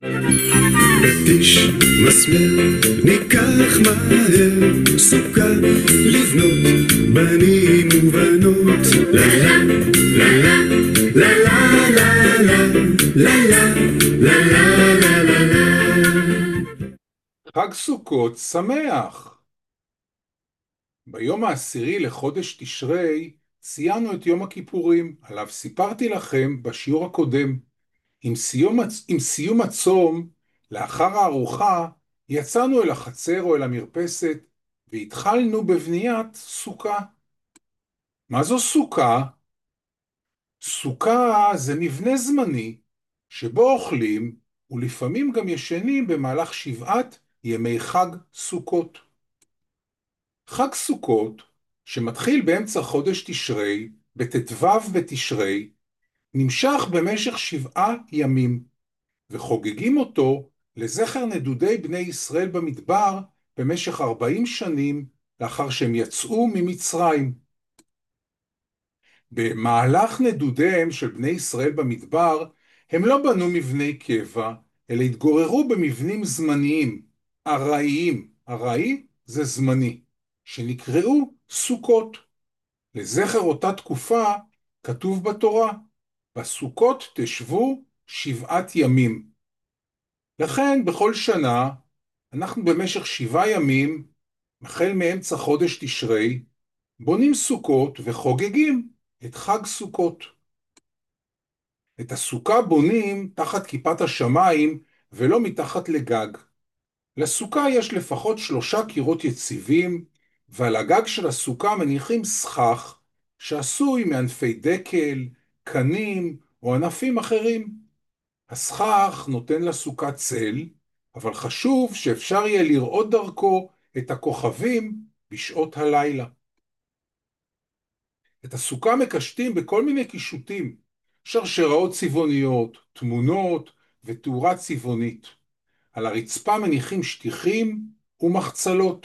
פטיש מסמר, ניקח מהר סוכה לבנות בנים ובנות. לה לה לה לה לה לה לה לה לה לה לה לה לה. חג סוכות שמח! ביום העשירי לחודש תשרי ציינו את יום הכיפורים, עליו סיפרתי לכם בשיעור הקודם. עם סיום הצום, לאחר הארוחה, יצאנו אל החצר או אל המרפסת, והתחלנו בבניית סוכה. מה זו סוכה? סוכה זה מבנה זמני, שבו אוכלים ולפעמים גם ישנים במהלך 7 ימי חג סוכות. חג סוכות, שמתחיל באמצע חודש תשרי, בט"ו בתשרי, נמשך במשך 7 ימים, וחוגגים אותו לזכר נדודי בני ישראל במדבר במשך 40 שנים לאחר שהם יצאו ממצרים. במהלך נדודיהם של בני ישראל במדבר, הם לא בנו מבני קבע, אלא התגוררו במבנים זמניים, ארעיים. ארעי זה זמני, שנקראו סוכות. לזכר אותה תקופה כתוב בתורה, בסוכות תשבו 7 ימים. לכן בכל שנה אנחנו במשך 7 ימים, החל מאמצע חודש תשרי, בונים סוכות וחוגגים את חג סוכות. את הסוכה בונים תחת כיפת השמיים ולא מתחת לגג. לסוכה יש לפחות 3 קירות יציבים, ועל הגג של הסוכה מניחים סכך שעשוי מענפי דקל, קנים או ענפים אחרים. הסכך נותן לסוכה צל, אבל חשוב שאפשר יהיה לראות דרכו את הכוכבים בשעות הלילה. את הסוכה מקשטים בכל מיני קישוטים, שרשראות צבעוניות, תמונות ותאורה צבעונית. על הרצפה מניחים שטיחים ומחצלות.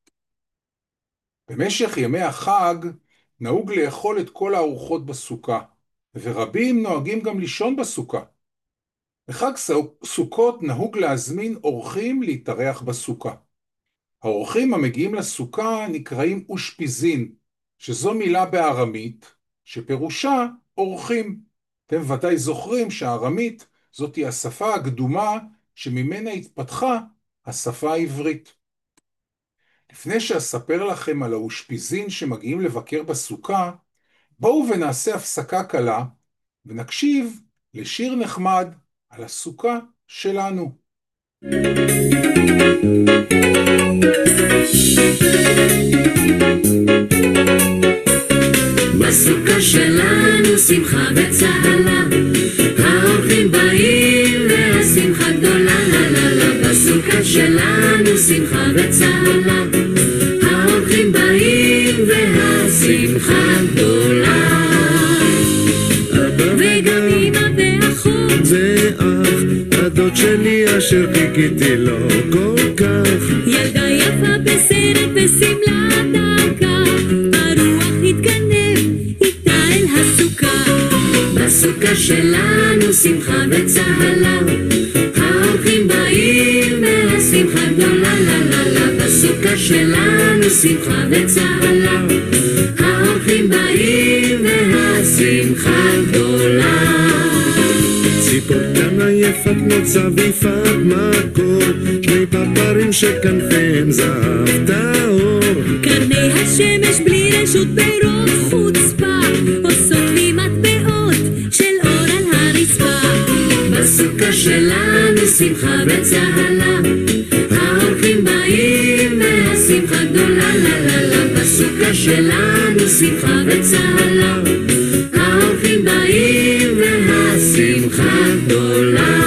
במשך ימי החג נהוג לאכול את כל הארוחות בסוכה, ורבים נוהגים גם לישון בסוכה. בחג סוכות נהוג להזמין אורחים להתארח בסוכה. האורחים המגיעים לסוכה נקראים אושפיזין, שזו מילה בארמית, שפירושה אורחים. אתם ודאי זוכרים שהארמית זאת היא השפה הקדומה שממנה התפתחה השפה העברית. לפני שאספר לכם על האושפיזין שמגיעים לבקר בסוכה, בואו ונעשה הפסקה קלה ונקשיב לשיר נחמד על הסוכה שלנו. בסוכה שלנו שמחה וצהלה, האורחים באים והשמחה גדולה. לה לה לה. בסוכה שלנו שמחה וצהלה, האורחים באים והשמחה גדולה. וגם אמא ואחות ואח, הדוד שלי אשר חיכיתי לו כל כך. ילדה יפה בסרט ושמלה דקה, הרוח התגנב איתה אל הסוכה. בסוכה שלנו שמחה וצהלה, האורחים באים והשמחה גדולה. לה לה לה. בסוכה שלנו שמחה וצהלה, האורחים באים והשמחה גדולה. ציפור קטנה יפת מוצא ויפת מקור, 2 פרפרים שכנפיהם זהב טהור. קרני השמש בלי רשות ברוב חוצפה, עושות לי מטבעות של אור על הרצפה. בסוכה שלנו שמחה וצהלה, האורחים באים והשמחה גדולה. לה לה לה. בסוכה שלנו שמחה וצהלה, האורחים באים והשמחה גדולה.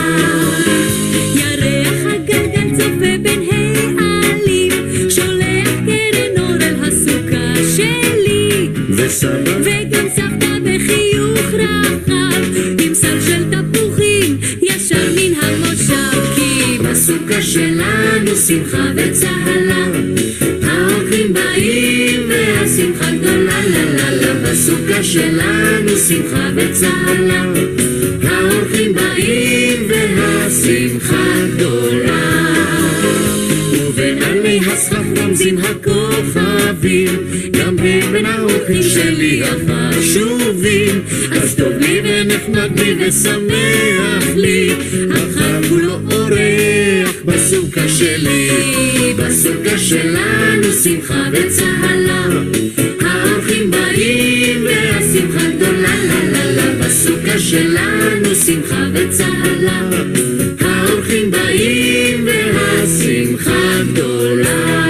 ירח הגלגל צופה בין העלים, שולח קרן אור אל הסוכה שלי. וסבא וגם סבתא בחיוך רחב, עם סל של תפוחים ישר מן המושב. כי בסוכה שלנו שמחה וצהלה, האורחים באים והשמחה גדולה. לה לה לה. בסוכה שלנו שמחה וצהלה, האורחים באים והשמחה שמחה גדולה. ובעלי הסכך רומזים הכוכבים, גם הם בין האורחים שלי החשובים. אז טוב לי ונחמד לי ושמח לי, החג הוא לא אורח בסוכה שלי. בסוכה שלנו שמחה וצהלה, האורחים באים והשמחה גדולה. לה לה לה, בסוכה שלנו שמחה וצהלה, האורחים באים והשמחה גדולה.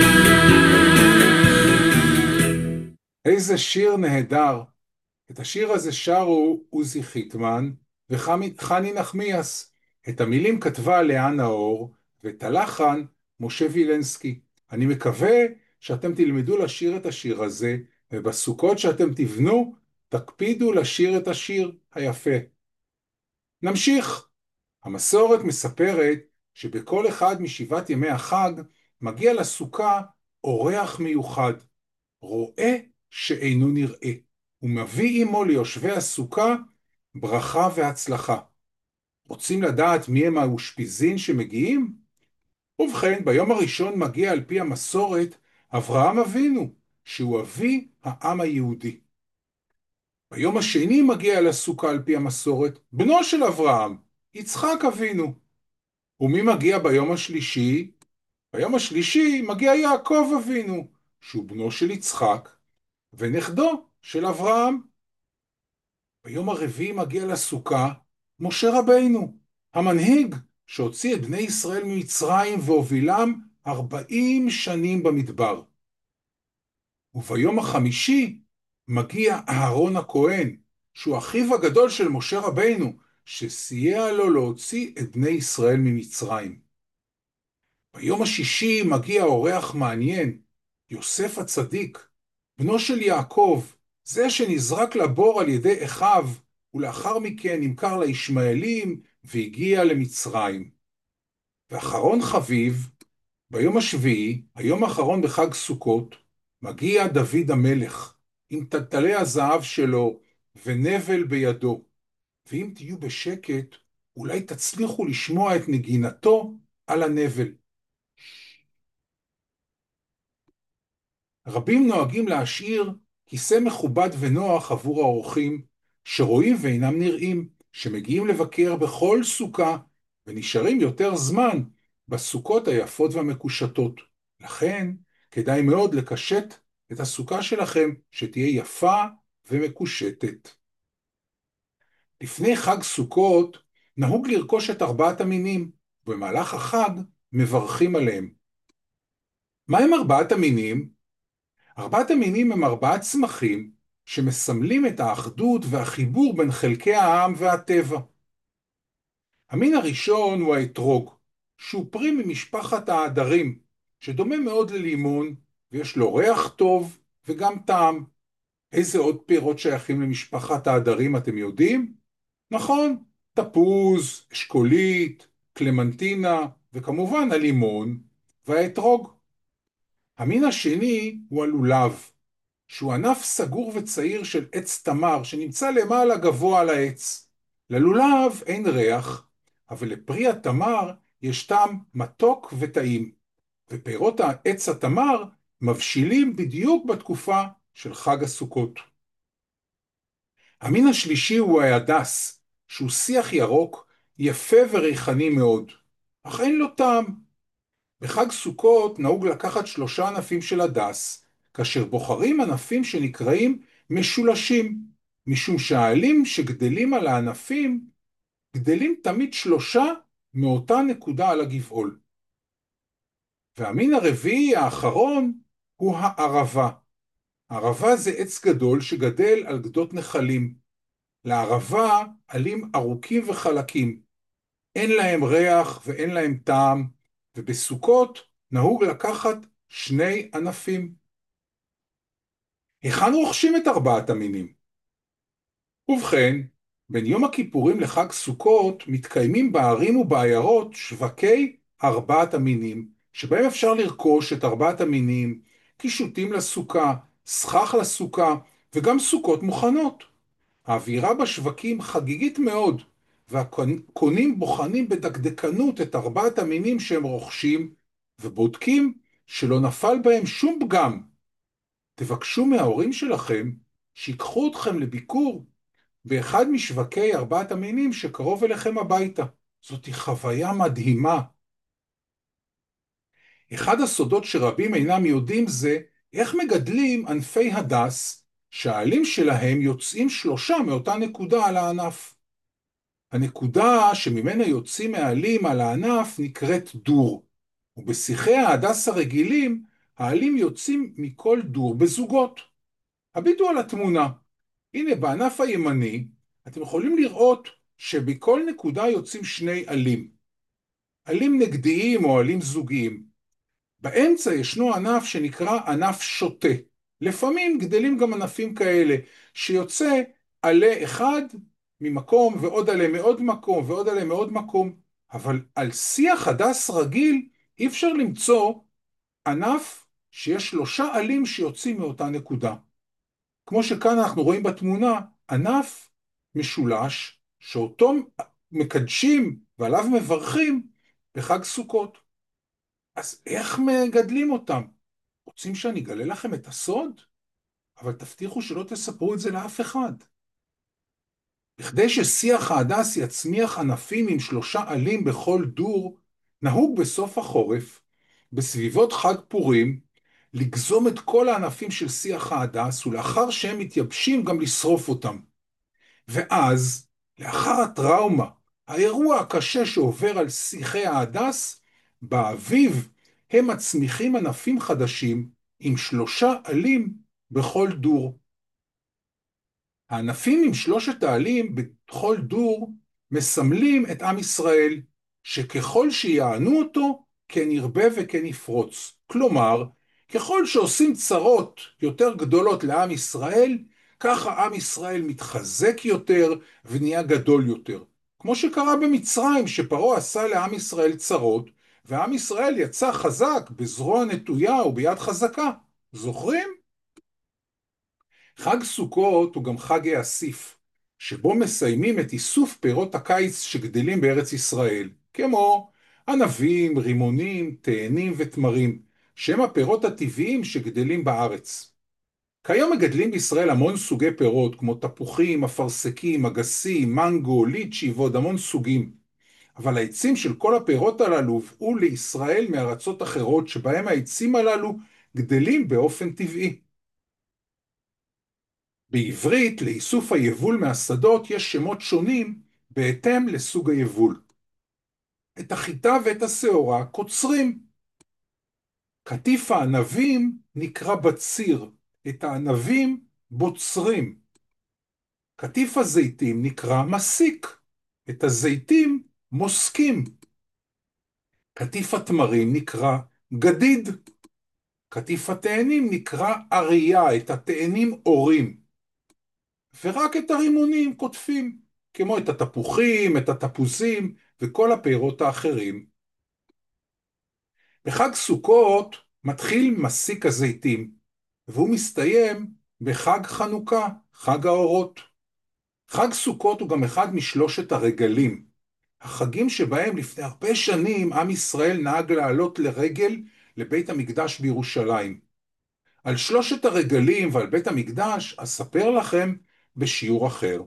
איזה שיר נהדר. את השיר הזה שרו עוזי חיטמן וחני נחמיאס. את המילים כתבה לאה נאור ואת הלחן משה וילנסקי. אני מקווה שאתם תלמדו לשיר את השיר הזה, ובסוכות שאתם תבנו תקפידו לשיר את השיר היפה. נמשיך. המסורת מספרת שבכל אחד משבעת ימי החג מגיע לסוכה אורח מיוחד, רואה שאינו נראה, ומביא עמו ליושבי הסוכה ברכה והצלחה. רוצים לדעת מי הם האושפיזין שמגיעים? ובכן, ביום הראשון מגיע על פי המסורת אברהם אבינו, שהוא אבי העם היהודי. ביום השני מגיע לסוכה על פי המסורת בנו של אברהם, יצחק אבינו. ומי מגיע ביום השלישי? ביום השלישי מגיע יעקב אבינו, שהוא בנו של יצחק ונכדו של אברהם. ביום הרביעי מגיע לסוכה משה רבינו, המנהיג שהוציא את בני ישראל ממצרים והובילם 40 שנים במדבר. וביום החמישי מגיע אהרון הכהן, שהוא אחיו הגדול של משה רבינו, שסייע לו להוציא את בני ישראל ממצרים. ביום השישי מגיע אורח מעניין, יוסף הצדיק, בנו של יעקב, זה שנזרק לבור על ידי אחיו, ולאחר מכן נמכר לישמעאלים והגיע למצרים. ואחרון חביב, ביום השביעי, היום האחרון בחג סוכות, מגיע דוד המלך, עם טלטלי הזהב שלו ונבל בידו. ואם תהיו בשקט, אולי תצליחו לשמוע את נגינתו על הנבל. רבים נוהגים להשאיר כיסא מכובד ונוח עבור האורחים, שרואים ואינם נראים, שמגיעים לבקר בכל סוכה, ונשארים יותר זמן בסוכות היפות והמקושטות. לכן, כדאי מאוד לקשט את הסוכה שלכם, שתהיה יפה ומקושטת. לפני חג סוכות, נהוג לרכוש את 4 המינים, ובמהלך החג מברכים עליהם. מה הם 4 המינים? 4 המינים הם 4 צמחים שמסמלים את האחדות והחיבור בין חלקי העם והטבע. המין הראשון הוא האתרוג, שהוא פרי ממשפחת העדרים, שדומה מאוד ללימון, ויש לו ריח טוב וגם טעם. איזה עוד פירות שייכים למשפחת העדרים אתם יודעים? נכון, תפוז, אשכולית, קלמנטינה, וכמובן הלימון והאתרוג. המין השני הוא הלולב, שהוא ענף סגור וצעיר של עץ תמר שנמצא למעלה גבוה על העץ. ללולב אין ריח, אבל לפרי התמר יש טעם מתוק וטעים, ופירות העץ התמר מבשילים בדיוק בתקופה של חג הסוכות. המין השלישי הוא ההדס, שהוא שיח ירוק, יפה וריחני מאוד, אך אין לו טעם. בחג סוכות נהוג לקחת 3 ענפים של הדס, כאשר בוחרים ענפים שנקראים משולשים, משום שהעלים שגדלים על הענפים גדלים תמיד 3 מאותה נקודה על הגבעול. והמין הרביעי האחרון הוא הערבה. הערבה זה עץ גדול שגדל על גדות נחלים. לערבה עלים ארוכים וחלקים. אין להם ריח ואין להם טעם, ובסוכות נהוג לקחת 2 ענפים. היכן רוכשים את 4 המינים? ובכן, בין יום הכיפורים לחג סוכות מתקיימים בערים ובעיירות שווקי 4 המינים, שבהם אפשר לרכוש את 4 המינים, קישוטים לסוכה, סכך לסוכה, וגם סוכות מוכנות. האווירה בשווקים חגיגית מאוד, והקונים בוחנים בדקדקנות את ארבעת המינים שהם רוכשים, ובודקים שלא נפל בהם שום פגם. תבקשו מההורים שלכם שיקחו אתכם לביקור באחד משווקי ארבעת המינים שקרוב אליכם הביתה. זאת חוויה מדהימה. אחד הסודות שרבים אינם יודעים זה איך מגדלים ענפי הדס שהעלים שלהם יוצאים 3 מאותה נקודה על הענף. הנקודה שממנה יוצאים העלים על הענף נקראת דור, ובשיחי ההדס הרגילים העלים יוצאים מכל דור בזוגות. הביטו על התמונה. הנה בענף הימני אתם יכולים לראות שבכל נקודה יוצאים 2 עלים. עלים נגדיים או עלים זוגיים. באמצע ישנו ענף שנקרא ענף שוטה. לפעמים גדלים גם ענפים כאלה, שיוצא עלה אחד ממקום ועוד עלה מעוד מקום ועוד עלה מעוד מקום, אבל על שיח הדס רגיל אי אפשר למצוא ענף שיש 3 עלים שיוצאים מאותה נקודה. כמו שכאן אנחנו רואים בתמונה, ענף משולש שאותו מקדשים ועליו מברכים בחג סוכות. אז איך מגדלים אותם? רוצים שאני אגלה לכם את הסוד? אבל תבטיחו שלא תספרו את זה לאף אחד. בכדי ששיח ההדס יצמיח ענפים עם 3 עלים בכל דור, נהוג בסוף החורף, בסביבות חג פורים, לגזום את כל הענפים של שיח ההדס, ולאחר שהם מתייבשים גם לשרוף אותם. ואז, לאחר הטראומה, האירוע הקשה שעובר על שיחי ההדס, באביב הם מצמיחים ענפים חדשים עם 3 עלים בכל דור. הענפים עם 3 העלים בכל דור מסמלים את עם ישראל, שככל שיענו אותו, כן ירבה וכן יפרוץ. כלומר, ככל שעושים צרות יותר גדולות לעם ישראל, ככה עם ישראל מתחזק יותר ונהיה גדול יותר. כמו שקרה במצרים, שפרעה עשה לעם ישראל צרות, ועם ישראל יצא חזק בזרוע נטויה וביד חזקה. זוכרים? חג סוכות הוא גם חג האסיף, שבו מסיימים את איסוף פירות הקיץ שגדלים בארץ ישראל, כמו ענבים, רימונים, תאנים ותמרים, שהם הפירות הטבעיים שגדלים בארץ. כיום מגדלים בישראל המון סוגי פירות, כמו תפוחים, אפרסקים, אגסים, מנגו, ליצ'י ועוד המון סוגים. אבל העצים של כל הפירות הללו הובאו לישראל מארצות אחרות, שבהם העצים הללו גדלים באופן טבעי. בעברית, לאיסוף היבול מהשדות יש שמות שונים בהתאם לסוג היבול. את החיטה ואת השעורה קוצרים. קטיף הענבים נקרא בציר, את הענבים בוצרים. קטיף הזיתים נקרא מסיק, את הזיתים מוסקים. קטיף התמרים נקרא גדיד. קטיף התאנים נקרא אריה, את התאנים אורים. ורק את הרימונים קוטפים, כמו את התפוחים, את התפוזים וכל הפירות האחרים. בחג סוכות מתחיל מסיק הזיתים, והוא מסתיים בחג חנוכה, חג האורות. חג סוכות הוא גם אחד מ3 הרגלים, החגים שבהם לפני הרבה שנים עם ישראל נהג לעלות לרגל לבית המקדש בירושלים. על 3 הרגלים ועל בית המקדש אספר לכם בשיעור אחר.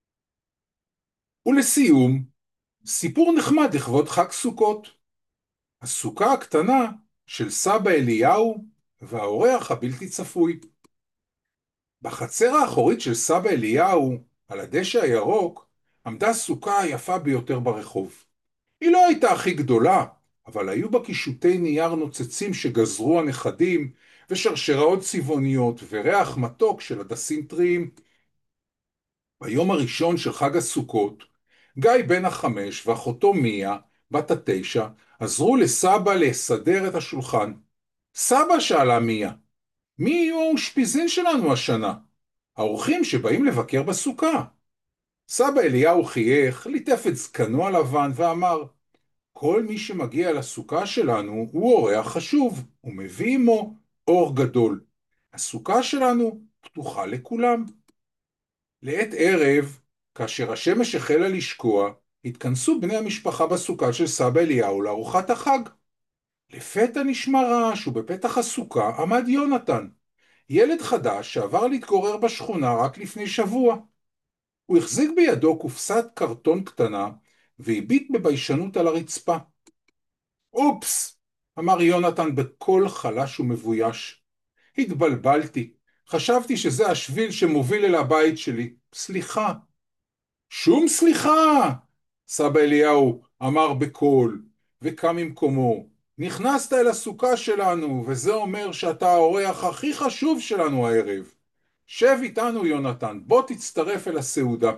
ולסיום, סיפור נחמד לכבוד חג סוכות. הסוכה הקטנה של סבא אליהו והאורח הבלתי צפוי. בחצר האחורית של סבא אליהו, על הדשא הירוק, עמדה סוכה היפה ביותר ברחוב. היא לא הייתה הכי גדולה, אבל היו בה קישוטי נייר נוצצים שגזרו הנכדים, ושרשראות צבעוניות וריח מתוק של הדסים טריים. ביום הראשון של חג הסוכות, גיא בן 5 ואחותו מיה, בת 9, עזרו לסבא לסדר את השולחן. סבא, שאלה מיה, מי יהיו האושפיזין שלנו השנה? האורחים שבאים לבקר בסוכה. סבא אליהו חייך, ליטף את זקנו הלבן ואמר, כל מי שמגיע לסוכה שלנו הוא אורח חשוב, ומביא עמו אור גדול. הסוכה שלנו פתוחה לכולם. לעת ערב, כאשר השמש החלה לשקוע, התכנסו בני המשפחה בסוכה של סבא אליהו לארוחת החג. לפתע נשמע רעש, ובפתח הסוכה עמד יונתן, ילד חדש שעבר להתגורר בשכונה רק לפני שבוע. הוא החזיק בידו קופסת קרטון קטנה, והביט בביישנות על הרצפה. אופס! אמר יונתן בקול חלש ומבויש. התבלבלתי. חשבתי שזה השביל שמוביל אל הבית שלי. סליחה. שום סליחה! סבא אליהו אמר בקול, וקם ממקומו. נכנסת אל הסוכה שלנו, וזה אומר שאתה האורח הכי חשוב שלנו הערב. שב איתנו יונתן, בוא תצטרף אל הסעודה.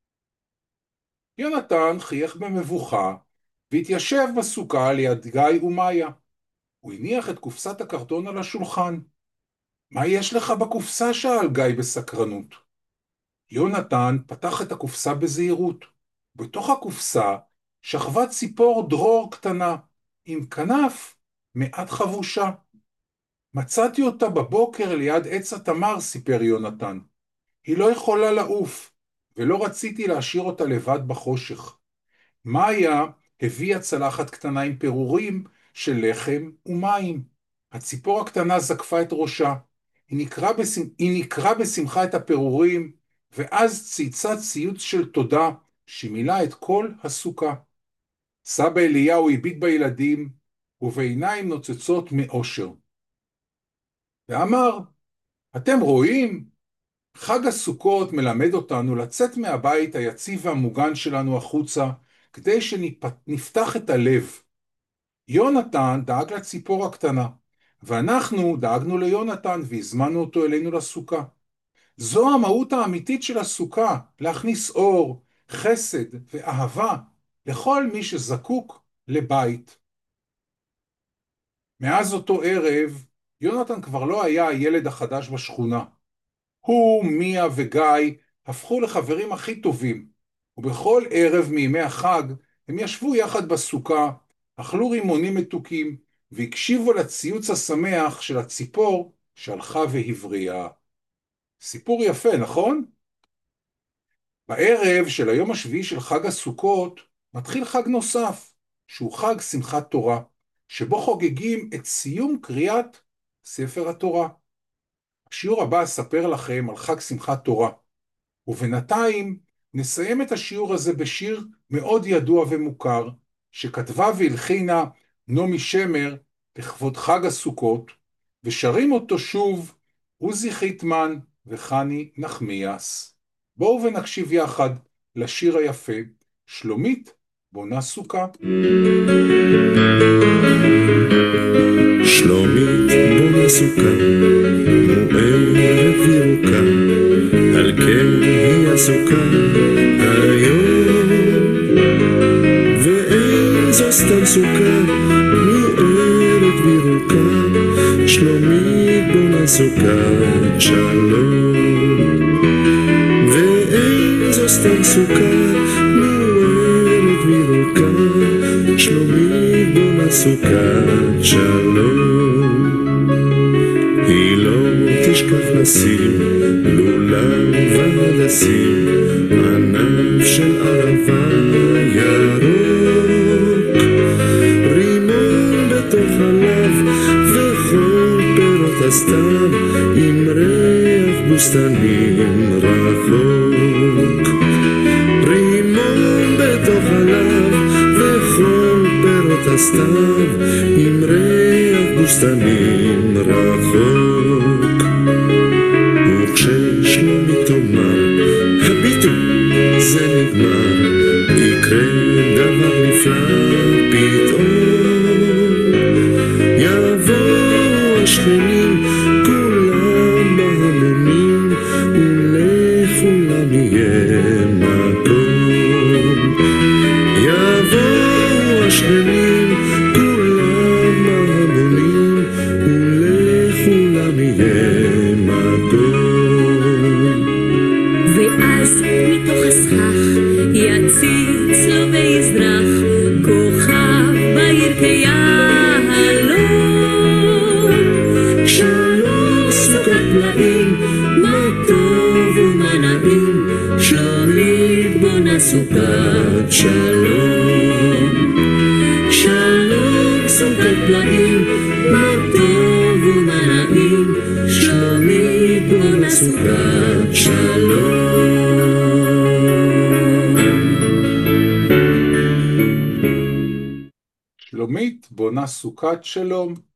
יונתן חייך במבוכה, והתיישב בסוכה ליד גיא ומאיה. הוא הניח את קופסת הקרטון על השולחן. מה יש לך בקופסה? שאל גיא בסקרנות. יונתן פתח את הקופסה בזהירות. בתוך הקופסה שכבה ציפור דרור קטנה, עם כנף מעט חבושה. מצאתי אותה בבוקר ליד עץ התמר, סיפר יונתן. היא לא יכולה לעוף, ולא רציתי להשאיר אותה לבד בחושך. מאיה הביאה צלחת קטנה עם פירורים של לחם ומים. הציפור הקטנה זקפה את ראשה. היא נקרא בשמחה את הפירורים, ואז צייצה ציוץ של תודה שמילא את כל הסוכה. סבא אליהו הביט בילדים, ובעיניים נוצצות מאושר. ואמר, אתם רואים? חג הסוכות מלמד אותנו לצאת מהבית היציב והמוגן שלנו החוצה, כדי שנפתח את הלב. יונתן דאג לציפור הקטנה, ואנחנו דאגנו ליונתן והזמנו אותו אלינו לסוכה. זו המהות האמיתית של הסוכה, להכניס אור, חסד ואהבה לכל מי שזקוק לבית. מאז אותו ערב, יונתן כבר לא היה הילד החדש בשכונה. הוא, מיה וגיא הפכו לחברים הכי טובים, ובכל ערב מימי החג הם ישבו יחד בסוכה, אכלו רימונים מתוקים, והקשיבו לציוץ השמח של הציפור שהלכה והבריאה. סיפור יפה, נכון? בערב של היום השביעי של חג הסוכות מתחיל חג נוסף, שהוא חג שמחת תורה, שבו חוגגים את סיום קריאת ספר התורה. השיעור הבא אספר לכם על חג שמחת תורה, ובינתיים נסיים את השיעור הזה בשיר מאוד ידוע ומוכר, שכתבה והלחינה נעמי שמר לכבוד חג הסוכות, ושרים אותו שוב עוזי חיטמן וחני נחמיאס. בואו ונקשיב יחד לשיר היפה, שלומית בונה סוכה. שלומית בונה סוכה, מוארת וירוקה, על כן היא הסוכה היום. ואין זו סתם סוכה, מוארת וירוקה, שלומית בונה סוכת שלום. ואין זו סתם סוכה, מוארת וירוקה, שלומית בונה סוכת שלום. היא לא תשכח לשים לולב והדסים, ענף של ערבה ירוק, רימון בתוך עליו וכל פירות הסתיו, עם ריח בוסתנים רחוק. רימון בתוך עליו וכל פירות הסתיו, עם ריח בוסתנים רחוק. וכששלומית תאמר, הביטו, זה נגמר, יקרה דבר נפלא פתאום. יבואו השכנים כולם בהמונים, ולכולם יהיה מקום. יבואו השכנים כולם בהמונים, ולכולם יהיה מקום. ואז מתוך הסכך יציץ לו ויזרח כוכב בעיר כיהלום. שלום סוכת פלאים, מה טוב ומה נעים, שלומית בונה סוכת שלום. נפלאים, מה טוב ומה נעים, שלומית בונה סוכת שלום. שלומית בונה סוכת שלום.